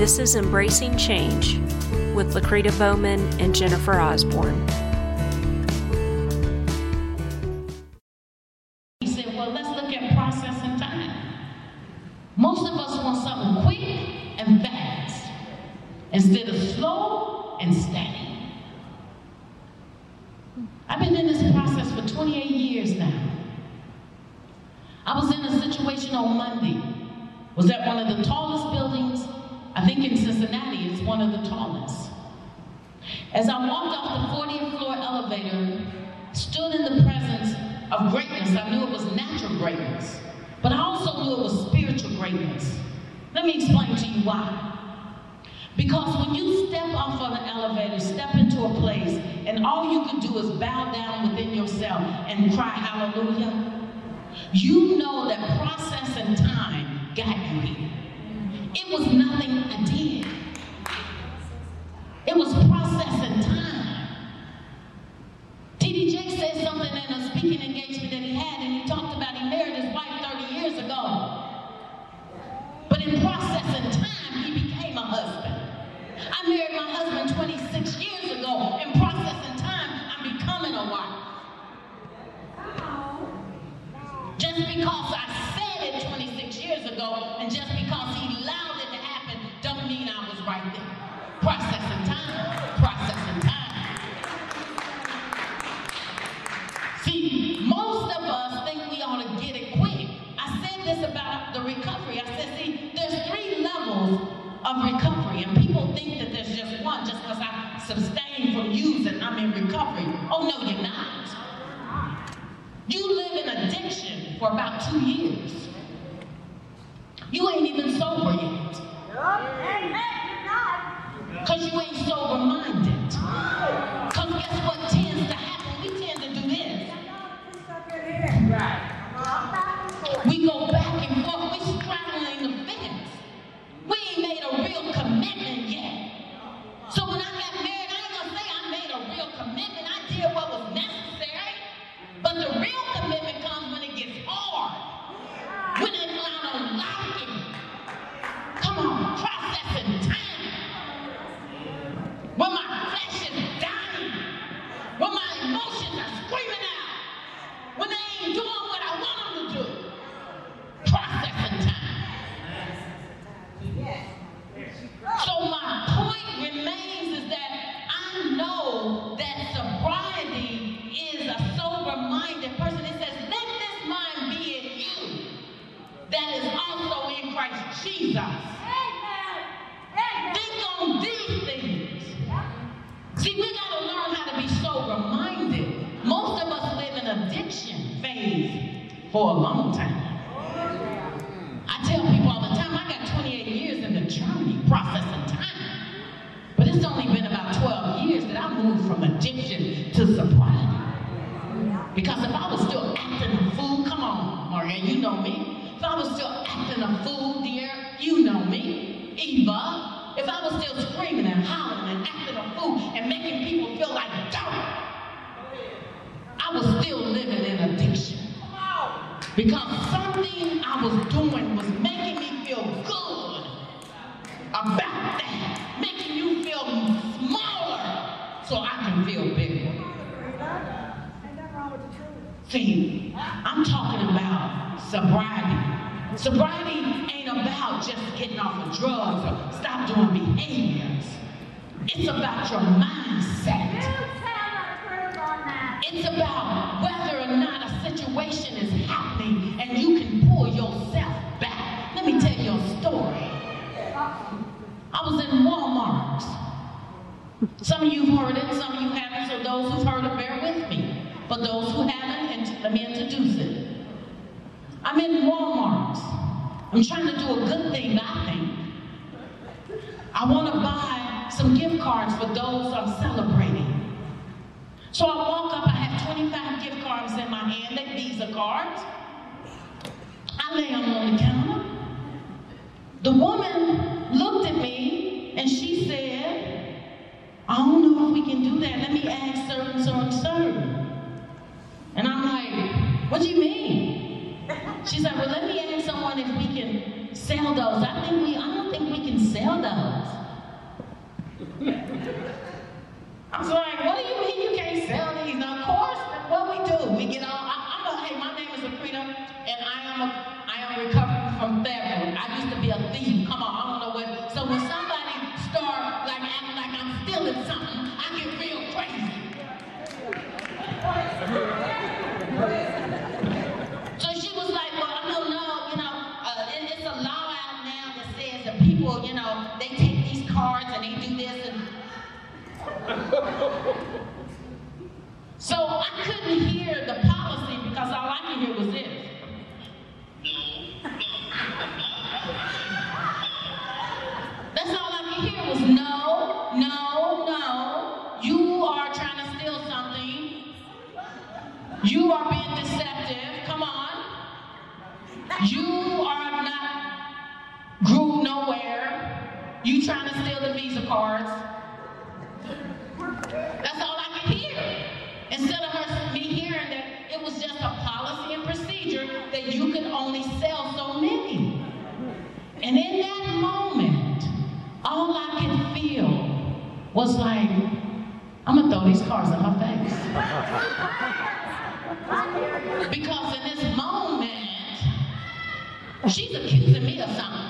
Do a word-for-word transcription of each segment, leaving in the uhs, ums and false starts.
This is Embracing Change with Lakrita Bowman and Jennifer Osborne. He said, well, let's look at process and time. Most of us want something quick and fast instead of slow and steady. I've been in this process for twenty-eight years now. I was in a situation on Monday. Was at one of the tallest buildings, I think in Cincinnati, it's one of the tallest. As I walked off the fortieth floor elevator, stood in the presence of greatness. I knew it was natural greatness, but I also knew it was spiritual greatness. Let me explain to you why. Because when you step off of an elevator, step into a place, and all you can do is bow down within yourself and cry hallelujah, you know that process and time got you here. It was nothing I did. It was process and time. T D J said something in a speaking engagement that he had, and he talked about he married his wife thirty years ago. But in process and time, he became a husband. I married my husband twenty-six years ago. In process and time, I'm becoming a wife. Just because I said it twenty-six years ago, and just because he allowed it to happen, don't mean I was right there. Process and time, process and time. See, most of us think we ought to get it quick. I said this about the recovery. I said, see, there's three levels of recovery, and people think that there's just one. Just because I abstained from using, I'm in recovery. Oh, no, you're not. You live in addiction for about two years. You ain't even sober yet. Because you ain't sober-minded. Because guess what tends to happen? We tend to do this. We go back and forth. We straddling the fence. We ain't made a real commitment yet. So when I got married, I ain't gonna say I made a real commitment. I did what was necessary. But the real commitment comes when it gets hard. When it's not on liking. Come on, process and time. When my flesh is dying. When my emotions are screaming out. When they ain't doing what I want them to do. Process and time. So my point remains is that I know that sobriety is a sober-minded person. It says, let this mind be in you that is also in Christ Jesus. Amen. Amen. Think on these things. See, we got to learn how to be sober-minded. Most of us live in addiction phase for a long time. I tell people all the time, I got twenty-eight years in the journey, process and time. But it's only been about twelve years that I moved from addiction to sobriety. Because if I was still acting a fool, come on, Maria, you know me. If I was still acting a fool, dear, you know me. Eva, if I was still screaming and hollering and acting a fool and making people feel like dirt, I was still living in addiction. Because something I was doing was making me feel good about that. Making you feel smaller so I can feel bigger. See, I'm talking about sobriety. Sobriety ain't about just getting off of drugs or stop doing behaviors. It's about your mindset. It's about whether or not a situation is happening and you can pull yourself back. Let me tell you a story. I was in Walmart. Some of you have heard it, some of you haven't, so those who've heard it, bear with me. For those who haven't, let me introduce it. I'm in Walmart. I'm trying to do a good thing, I think. I want to buy some gift cards for those I'm celebrating. So I walk up, I have twenty-five gift cards in my hand, they're Visa cards. I lay them on the counter. The woman looked at me and she said, I don't know if we can do that. Let me ask sir and so and so. And I'm like, what do you mean? She said, well, let me ask someone if we can sell those. I think we, I don't think we can sell those. I was like, what do you mean you can't sell these? Now, of course, what we do, we get all, I, I'm a, hey, my name is Lakrita, and I am a, I am recovering from theft. I used to be a thief. Come on, I don't know what. So when somebody start like acting like I'm stealing something, I get real crazy. So she was like, well, I don't know, you know, uh, it, it's a law out now that says that people, you know, they take these cards and they do this and. So I couldn't hear the policy because all I could hear was this. That's all I could hear was no, no, no. You are trying to steal something. You are being deceptive. Come on. You are not grew nowhere. You trying to steal the Visa cards. That's all I could hear. Instead of her, me hearing that it was just a policy and procedure that you could only sell so many. And in that moment, all I could feel was like, I'm gonna throw these cards in her face. Because in this moment, she's accusing me of something.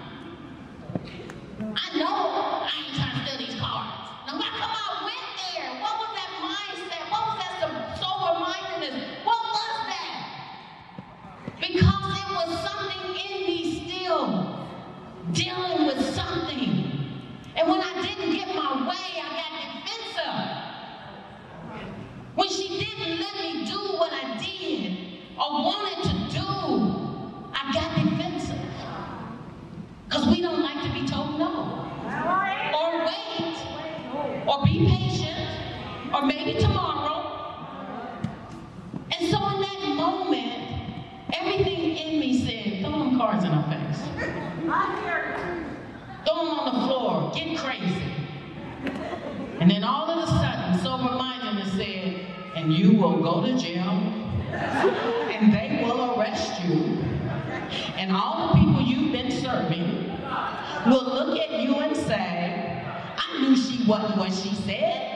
I know I ain't trying to steal these cards. No matter how I went there, what was that mindset? What was that sober-mindedness? What was that? Because it was something in me still dealing with something. And when I didn't get my way, I got defensive. When she didn't let me do what I did or wanted to do, I got defensive. Because we don't like to be told no. Or wait. Or be patient. Or maybe tomorrow. And so in that moment, everything in me said, throw them cards in her face. Throw them on the floor. Get crazy. And then all of a sudden, sober-mindedness said, and you will go to jail. And they will arrest you. And all the people you've been serving will look at you and say, I knew she wasn't what she said.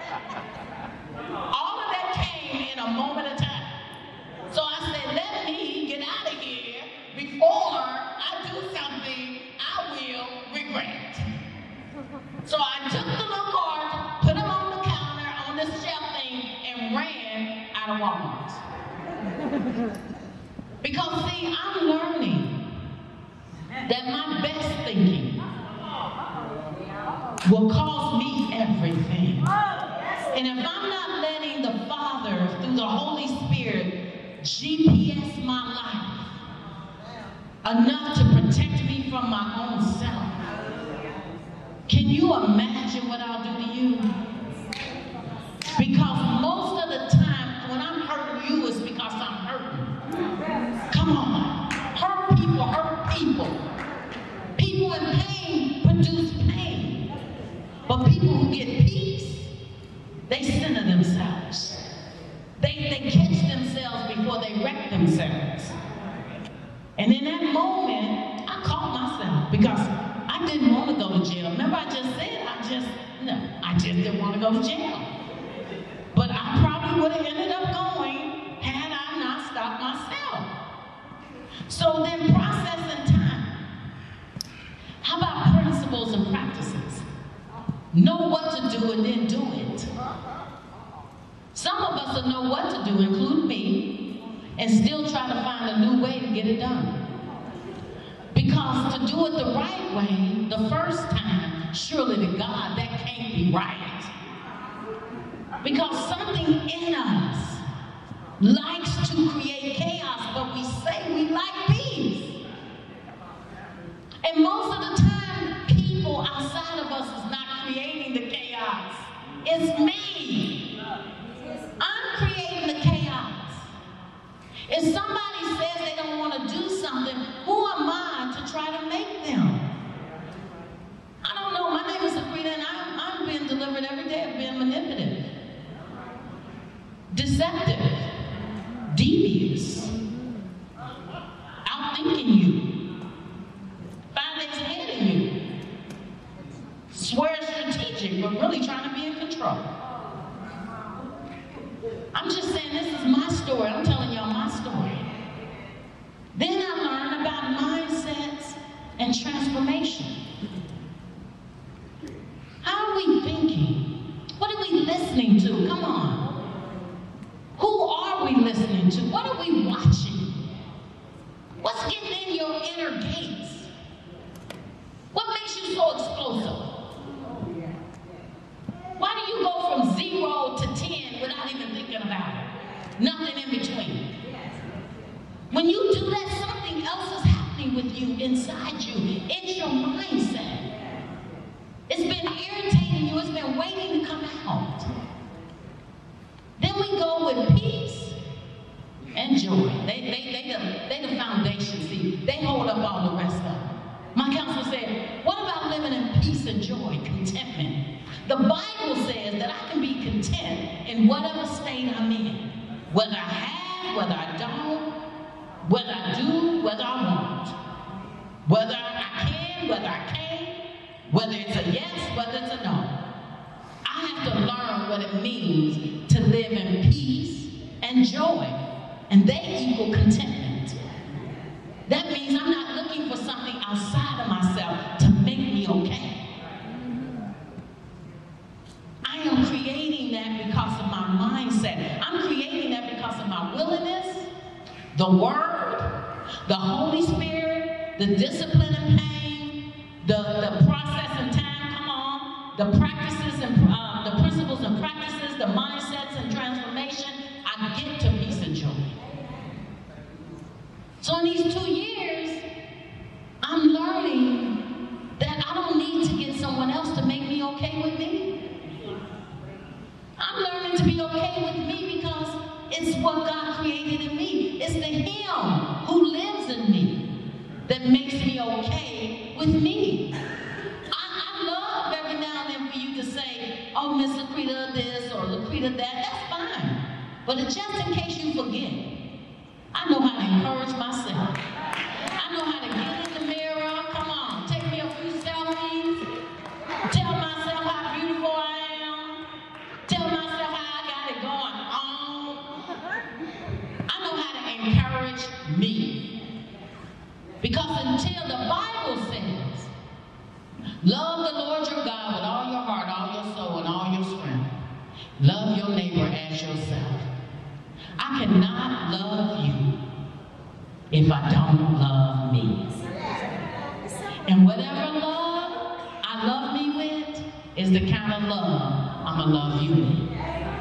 All of that came in a moment of time. So I said, let me get out of here before I do something I will regret. So I took the little cards, put them on the counter, on the shelf thing, and ran out of Walmart. Because see, I'm learning that my best thinking will cost me everything. And if I'm not letting the Father, through the Holy Spirit, G P S my life enough to protect me from my own self, can you imagine what I'll do to you? Because most of the time, when I'm hurting you, it's because I'm hurting. Come on. Hurt people hurt people. People in pain produce pain. But people who get peace, they center themselves. They, they catch themselves before they wreck themselves. And in that moment, I caught myself because I didn't want to go to jail. Remember I just said, I just, no, I just didn't want to go to jail. But I probably would have ended up going had I not stopped myself. So then process and time. How about principles and practices? Know what to do and then do it. Some of us will know what to do, including me, and still try to find a new way to get it done. Because to do it the right way, the first time, surely to God, that can't be right. Because something in us likes to create chaos, but we say we like peace. And most of the time, people outside of us is not creating the chaos. It's me. I'm creating the chaos. If somebody says they don't want to do something, who am I to try to make them? I don't know. My name is Lakrita, and I'm, I'm being delivered every day of being manipulative, deceptive, devious, outthinking you, story. I'm telling y'all my story. Then I learned about mindsets and transformation. How are we thinking? What are we listening to? Come on. Who are we listening to? What are we watching? What's getting in your inner gates? What makes you so explosive? Why do you go from zero to ten without even thinking about it? Nothing in between. When you do that, something else is happening with you, inside you. It's your mindset. It's been irritating you. It's been waiting to come out. Then we go with peace and joy. They, they, they, the, they the foundation. See, they hold up all the rest of it. My counselor said, what about living in peace and joy, contentment? The Bible says that I can be content in whatever state I'm in. Whether I have, whether I don't, whether I do, whether I won't. Whether I can, whether I can't, whether it's a yes, whether it's a no. I have to learn what it means to live in peace and joy. And they equal contentment. That means I'm not looking for something outside of myself to make me okay. I am creating that because of my mindset. I'm creating that because of my willingness, the Word, the Holy Spirit, the discipline and pain, the, the process and time, come on, the practices and uh, the principles and practices, the mindsets and transformation. I get to peace and joy. So in these two years, I'm learning that I don't need to get someone else to make me okay with me. I'm learning to be okay with me because it's what God created in me. It's the Him who lives in me that makes me okay with me. I, I love every now and then for you to say, oh, Miss Laquita this or Laquita that. That's fine. But just in case you forget, I know how to encourage myself. I know how to get in the mirror. Come on, take me a few selfies. Tell myself how beautiful I am. Tell myself how I got it going on. I know how to encourage me. Because until the Bible says, love the Lord your God with all your heart, all your soul, and all your strength. Love your neighbor as yourself. I cannot love you if I don't love me. And whatever love I love me with is the kind of love I'm going to love you with.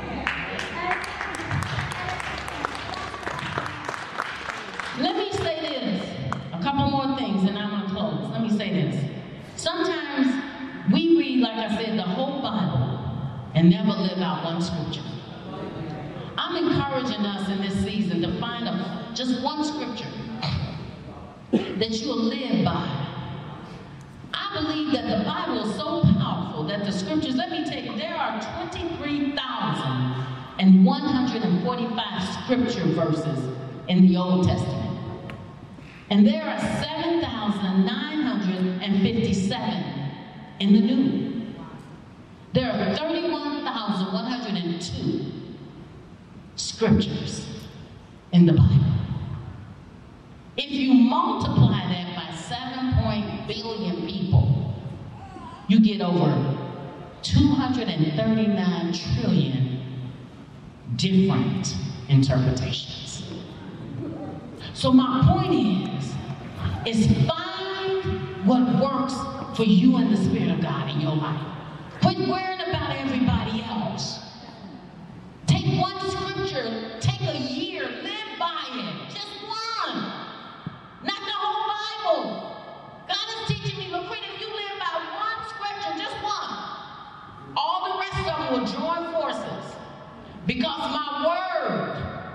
Let me say this, a couple more things and I'm going to close. Let me say this. Sometimes we read, like I said, the whole Bible and never live out one scripture. I'm encouraging us in this season to find a, just one scripture that you'll live by. I believe that the Bible is so powerful that the scriptures, let me tell you, there are twenty-three thousand one hundred forty-five scripture verses in the Old Testament. And there are seven thousand nine hundred fifty-seven in the New. There are thirty-one thousand one hundred two scriptures in the Bible. If you multiply that by seven point billion people, you get over two hundred thirty-nine trillion different interpretations. So my point is, is find what works for you and the Spirit of God in your life. Quit worrying about everybody else. Take one scripture, take a year, live by it. Just one. Not the whole Bible. God is teaching me, Laquita, if you live by one scripture, just one, all the rest of them will join forces. Because my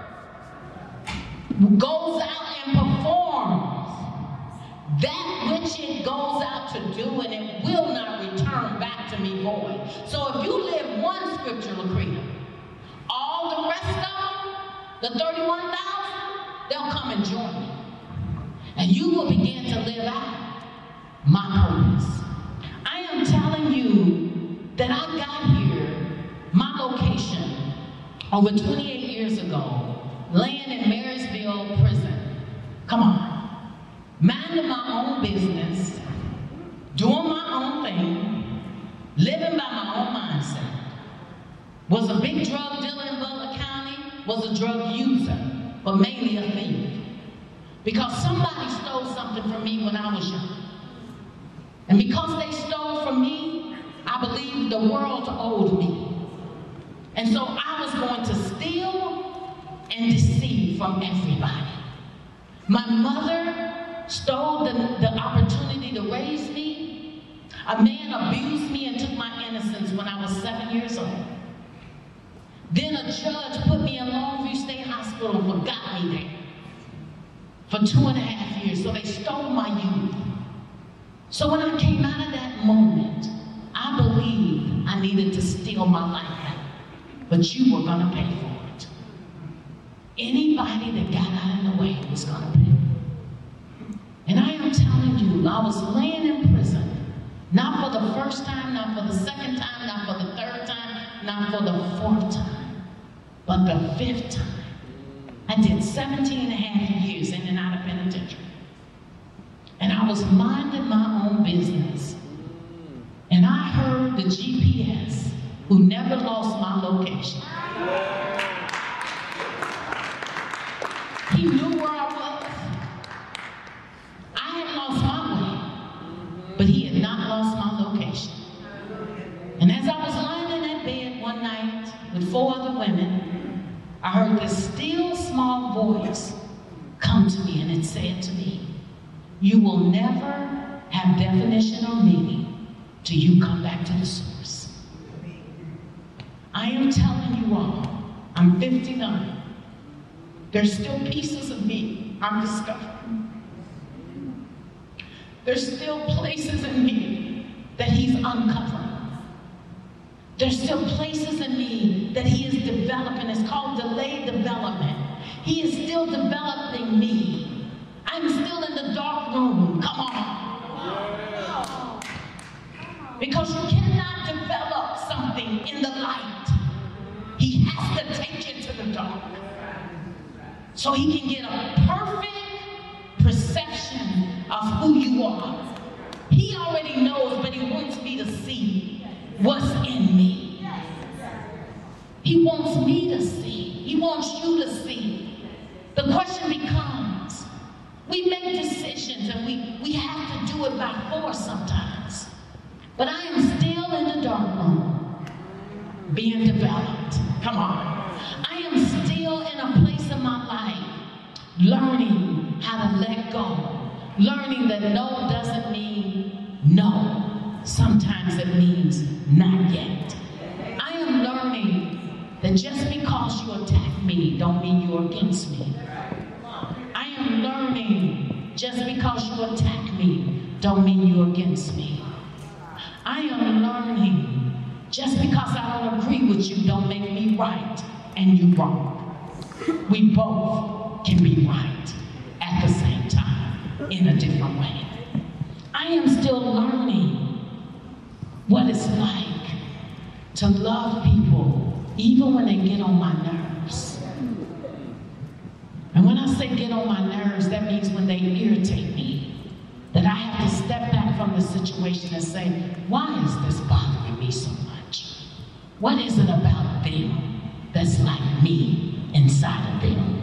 word goes out and performs that which it goes out to do, and it will not return back to me void. So if you live one scripture, Laquita, all the rest of them, the thirty-one thousand, they'll come and join me. And you will begin to live out my purpose. I am telling you that I got here, my location, over twenty-eight years ago, laying Bentonville prison. Come on. Minding my own business, doing my own thing, living by my own mindset. Was a big drug dealer in Butler County, was a drug user, but mainly a thief. Because somebody stole something from me when I was young. And because they stole from me, I believed the world owed me. And so I was going to steal and deceive from everybody. My mother stole the, the opportunity to raise me. A man abused me and took my innocence when I was seven years old. Then a judge put me in Longview State Hospital and forgot me there for two and a half years. So they stole my youth. So when I came out of that moment, I believed I needed to steal my life back. But you were gonna pay for it. Anybody that got out of the way was gonna pay. And I am telling you, I was laying in prison, not for the first time, not for the second time, not for the third time, not for the fourth time, but the fifth time. I did seventeen and a half years in and out of penitentiary. And I was minding my own business. And I heard the G P S, who never lost my location. He knew where I was. I had lost my way, but he had not lost my location. And as I was lying in that bed one night with four other women, I heard this still small voice come to me, and it said to me, "You will never have definition or meaning till you come back to the source." I am telling you all, I'm fifty-nine. There's still pieces of me I'm discovering. There's still places in me that he's uncovering. There's still places in me that he is developing. It's called delayed development. He is still developing me. I'm still in the dark room. Come on. Because you cannot develop something in the light. He has to take you to the dark so he can get a perfect perception of who you are. He already knows, but he wants me to see what's in me. He wants me to see. He wants you to see. The question becomes, we make decisions and we, we have to do it by force sometimes. But I am still in the dark room, being developed. Come on. I am still in a place in my life, learning how to let go. Learning that no doesn't mean no. Sometimes it means not yet. I am learning that just because you attack me don't mean you're against me. I am learning just because you attack me don't mean you're against me. I am learning just because I don't agree with you don't make me right and you wrong. We both can be right at the same time in a different way. I am still learning what it's like to love people even when they get on my nerves. And when I say get on my nerves, that means when they irritate me, that I have to step back from the situation and say, why is this bothering me so much? What is it about them that's like me inside of them?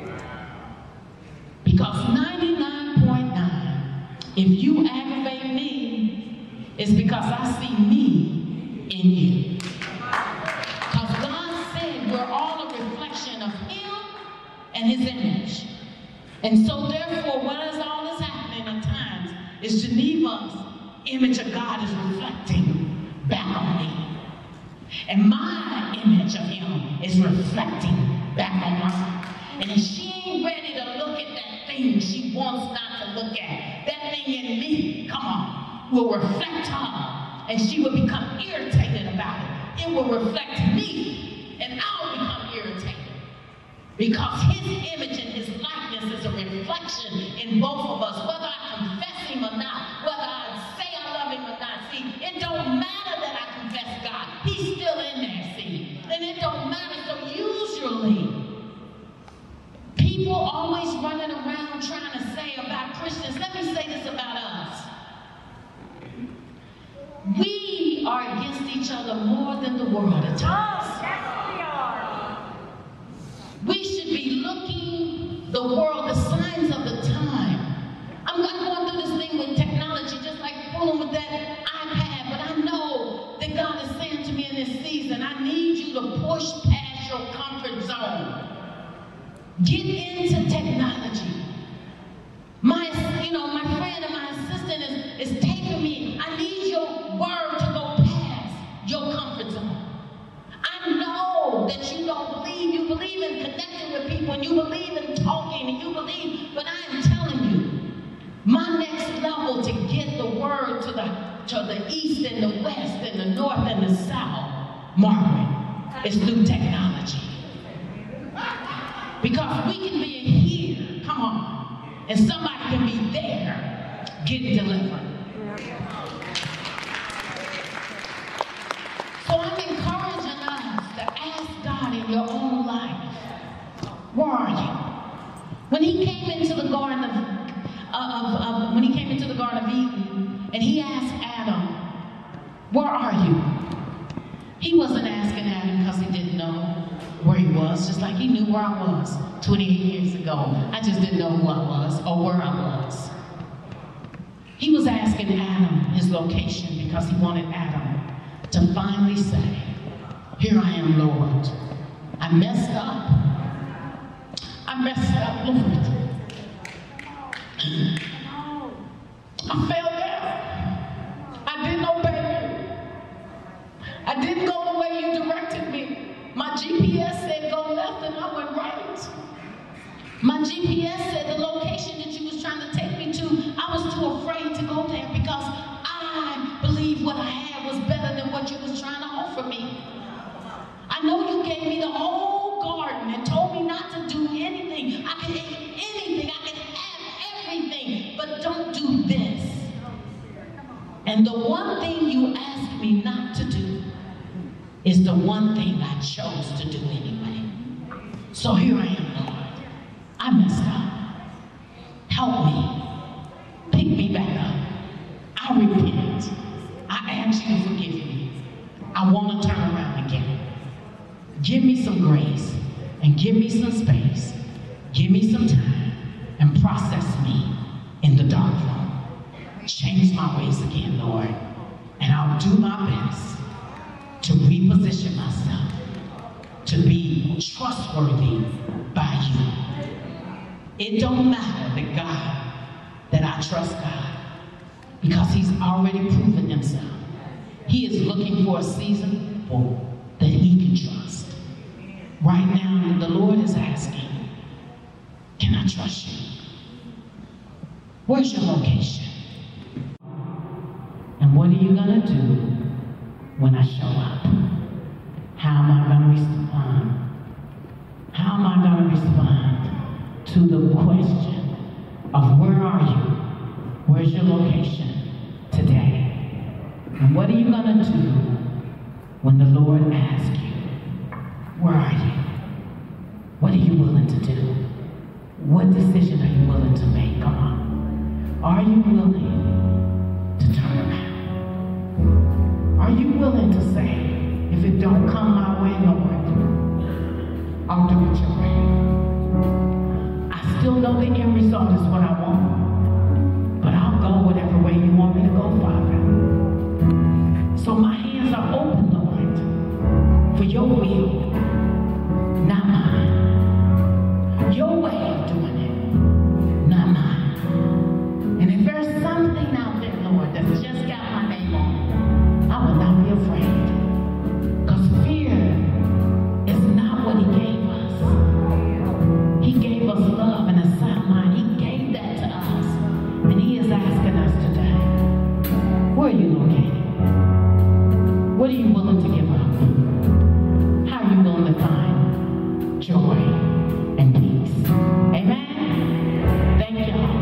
Because ninety-nine point nine, if you aggravate me, it's because I see me in you. Because God said we're all a reflection of him and his image. And so therefore, what is all that's happening at times is Geneva's image of God is reflecting back on me. And my image of him is reflecting back on her. And if she ain't ready to look at that thing she wants not to look at, that thing in me, come on, will reflect her. And she will become irritated about it. It will reflect me, and I'll become irritated. Because his image and his likeness is a reflection in both of us, whether I confess him or not, whether I say I love him or not. See, it don't matter that I confess God. He's still in there, see. And it don't matter. So usually, people People always running around trying to say about Christians. Let me say this about us. We are against each other more than the world at times. We should be looking the world, the signs of the time. I'm not going through this thing with technology, just like fooling with that iPad, but I know that God is saying to me in this season, I need you to push past your comfort zone. Get into technology. My, you know, my friend and my assistant is, is taking me. I need your word to go past your comfort zone. I know that you don't believe. You believe in connecting with people, and you believe in talking, and you believe, but I am telling you, my next level to get the word to the, to the east and the west and the north and the south, Margaret, is through technology. Because we can be here, come on, and somebody can be there, getting delivered. So I'm encouraging us to ask God in your own life, where are you? When he came into the garden of, of, of when he came into the Garden of Eden, and he asked Adam, where are you? He wasn't asking Adam because he didn't know where he was, just like he knew where I was twenty-eight years ago. I just didn't know who I was or where I was. He was asking Adam his location because he wanted Adam to finally say, here I am, Lord. I messed up. I messed up, Lord. I fell down. I didn't obey you. I didn't go the way you directed me. My G P S said go left and I went right. My G P S said the location that you was trying to take me to, I was too afraid to go there because I believed what I had was better than what you was trying to offer me. I know you gave me the whole garden and told me not to do anything. I can eat anything. I can have everything, but don't do this. And the one thing you asked me not to do is the one thing I chose to do anyway. So here I am, Lord. I messed up. Help me. Pick me back up. I repent. I ask you to forgive me. I want to turn around again. Give me some grace and give me some space. Give me some time and process me in the dark room. Change my ways again, Lord. And I'll do my best to reposition myself to be trustworthy by you. It don't matter that God, that I trust God, because he's already proven himself. He is looking for a season that he can trust. Right now, the Lord is asking, can I trust you? Where's your location? And what are you gonna do when I show up? How am I gonna respond? How am I gonna respond to the question of where are you? Where's your location today? And what are you gonna do when the Lord asks you, where are you? What are you willing to do? What decision are you willing to make? Come on. Are you willing to turn around? Are you willing to say, if it don't come my way, Lord, I'll do it your way. I still know the end result is what I want, but I'll go whatever way you want me to go, Father. So my hands are open, Lord, for your will, not mine. Your way of doing it, not mine. And if there's something out there, Lord, that's just got my name on it, I will not be afraid. Because fear is not what he gave us. He gave us love and a sound mind. He gave that to us. And he is asking us today, where are you located? What are you willing to give up? How are you willing to find joy and peace? Amen? Thank y'all.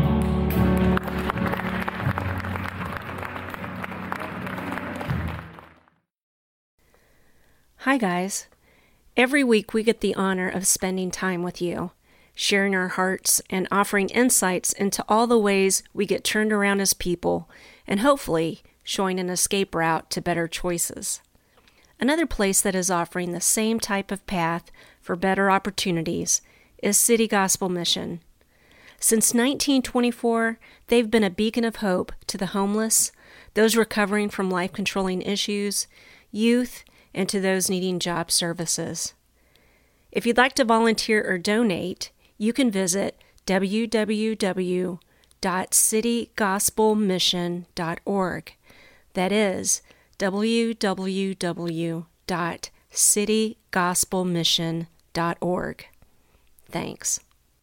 Hi guys. Every week we get the honor of spending time with you. sharing our hearts and offering insights into all the ways we get turned around as people, and hopefully showing an escape route to better choices. Another place that is offering the same type of path for better opportunities is City Gospel Mission. Since nineteen twenty-four, they've been a beacon of hope to the homeless, those recovering from life-controlling issues, youth, and to those needing job services. If you'd like to volunteer or donate, you can visit w w w dot city gospel mission dot org. That is w w w dot city gospel mission dot org. Thanks.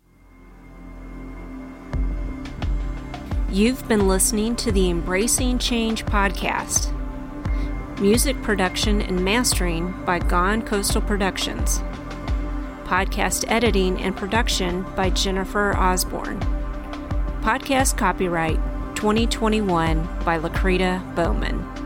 You've been listening to the Embracing Change podcast. Music production and mastering by Gone Coastal Productions. Podcast editing and production by Jennifer Osborne. Podcast copyright twenty twenty-one by Lakrita Bowman.